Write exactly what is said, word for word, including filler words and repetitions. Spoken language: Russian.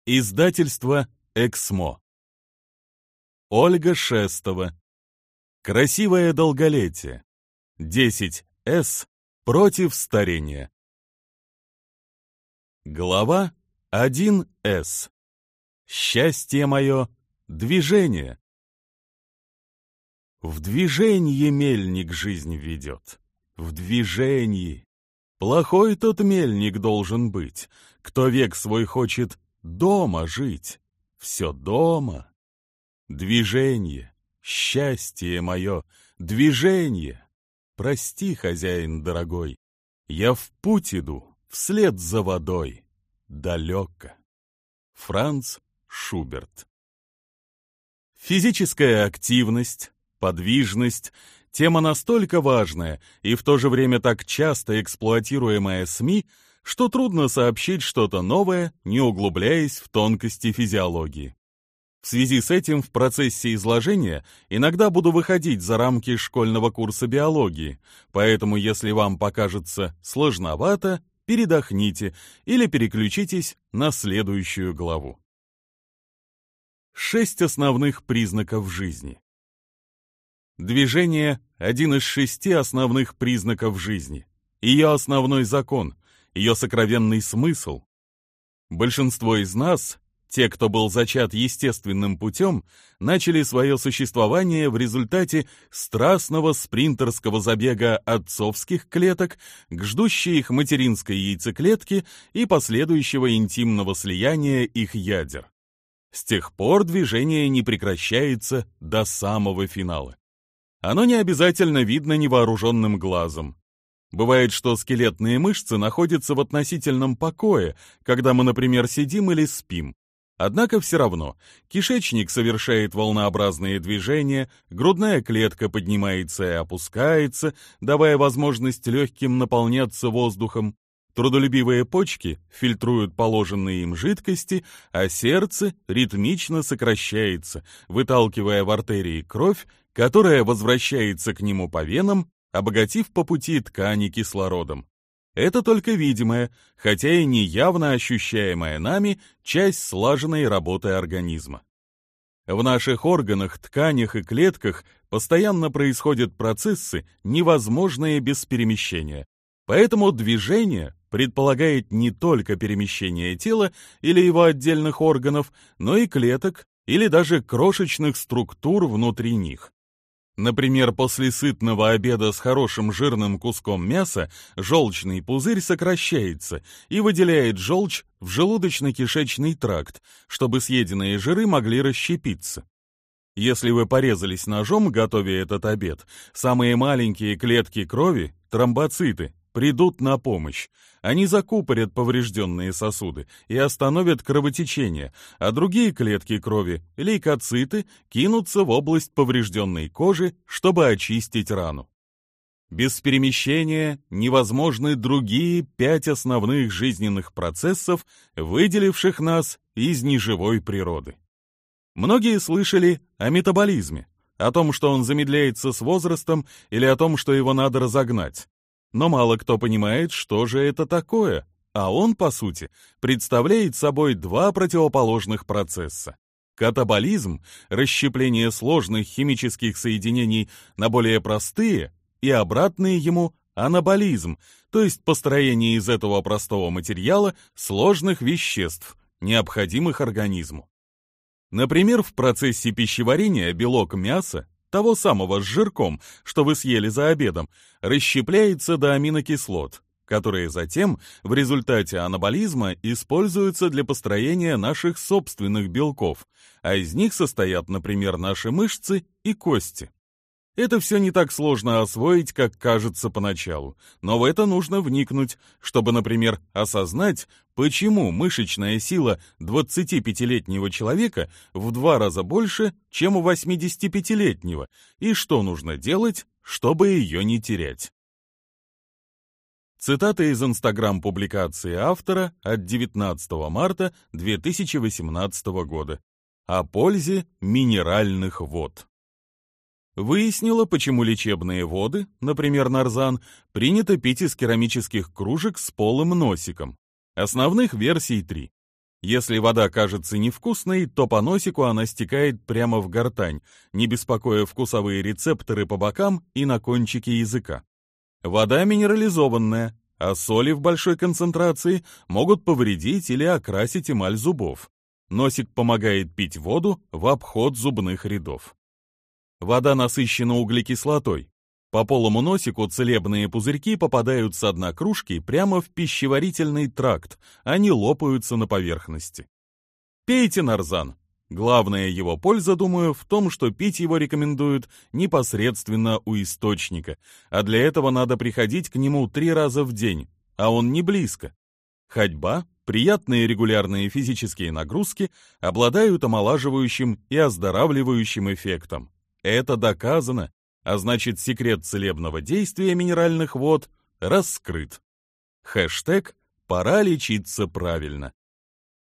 Издательство «Эксмо». Ольга Шестова. Красивое долголетие. десять эс против старения. Глава один эс. Счастье мое — движение. В движении мельник жизнь ведет. В движении. Плохой тот мельник должен быть, кто век свой хочет дома жить. Все дома. Движение, счастье мое, движение. Прости, хозяин дорогой, я в путь иду, вслед за водой, далеко. Франц Шуберт. Физическая активность, подвижность — тема настолько важная и в то же время так часто эксплуатируемая СМИ, что трудно сообщить что-то новое, не углубляясь в тонкости физиологии. В связи с этим в процессе изложения иногда буду выходить за рамки школьного курса биологии, поэтому если вам покажется сложновато, передохните или переключитесь на следующую главу. Шесть основных признаков жизни. Движение – один из шести основных признаков жизни. Ее основной закон, ее сокровенный смысл. Большинство из нас, те, кто был зачат естественным путем, начали свое существование в результате страстного спринтерского забега отцовских клеток к ждущей их материнской яйцеклетке и последующего интимного слияния их ядер. С тех пор движение не прекращается до самого финала. Оно не обязательно видно невооруженным глазом. Бывает, что скелетные мышцы находятся в относительном покое, когда мы, например, сидим или спим. Однако все равно кишечник совершает волнообразные движения, грудная клетка поднимается и опускается, давая возможность легким наполняться воздухом. Трудолюбивые почки фильтруют положенные им жидкости, а сердце ритмично сокращается, выталкивая в артерии кровь, которая возвращается к нему по венам, обогатив по пути ткани кислородом. Это только видимая, хотя и не явно ощущаемая нами, часть слаженной работы организма. В наших органах, тканях и клетках постоянно происходят процессы, невозможные без перемещения. Поэтому движение предполагает не только перемещение тела или его отдельных органов, но и клеток или даже крошечных структур внутри них. Например, после сытного обеда с хорошим жирным куском мяса желчный пузырь сокращается и выделяет желчь в желудочно-кишечный тракт, чтобы съеденные жиры могли расщепиться. Если вы порезались ножом, готовя этот обед, самые маленькие клетки крови, тромбоциты, придут на помощь. Они закупорят поврежденные сосуды и остановят кровотечение, а другие клетки крови, лейкоциты, кинутся в область поврежденной кожи, чтобы очистить рану. Без перемещения невозможны другие пять основных жизненных процессов, выделивших нас из неживой природы. Многие слышали о метаболизме, о том, что он замедляется с возрастом, или о том, что его надо разогнать. Но мало кто понимает, что же это такое, а он, по сути, представляет собой два противоположных процесса. Катаболизм – расщепление сложных химических соединений на более простые, и обратный ему – анаболизм, то есть построение из этого простого материала сложных веществ, необходимых организму. Например, в процессе пищеварения белок мяса, того самого с жирком, что вы съели за обедом, расщепляется до аминокислот, которые затем в результате анаболизма используются для построения наших собственных белков, а из них состоят, например, наши мышцы и кости. Это все не так сложно освоить, как кажется поначалу, но в это нужно вникнуть, чтобы, например, осознать, почему мышечная сила двадцатипятилетнего человека в два раза больше, чем у восьмидесятипятилетнего, и что нужно делать, чтобы ее не терять. Цитата из инстаграм-публикации автора от девятнадцатого марта две тысячи восемнадцатого года о пользе минеральных вод. Выяснила, почему лечебные воды, например, нарзан, принято пить из керамических кружек с полым носиком. Основных версий три. Если вода кажется невкусной, то по носику она стекает прямо в гортань, не беспокоя вкусовые рецепторы по бокам и на кончике языка. Вода минерализованная, а соли в большой концентрации могут повредить или окрасить эмаль зубов. Носик помогает пить воду в обход зубных рядов. Вода насыщена углекислотой. По полому носику целебные пузырьки попадают с дна кружки прямо в пищеварительный тракт, они лопаются на поверхности. Пейте нарзан. Главная его польза, думаю, в том, что пить его рекомендуют непосредственно у источника, а для этого надо приходить к нему три раза в день, а он не близко. Ходьба, приятные регулярные физические нагрузки обладают омолаживающим и оздоравливающим эффектом. Это доказано, а значит, секрет целебного действия минеральных вод раскрыт. Хэштег «Пора лечиться правильно».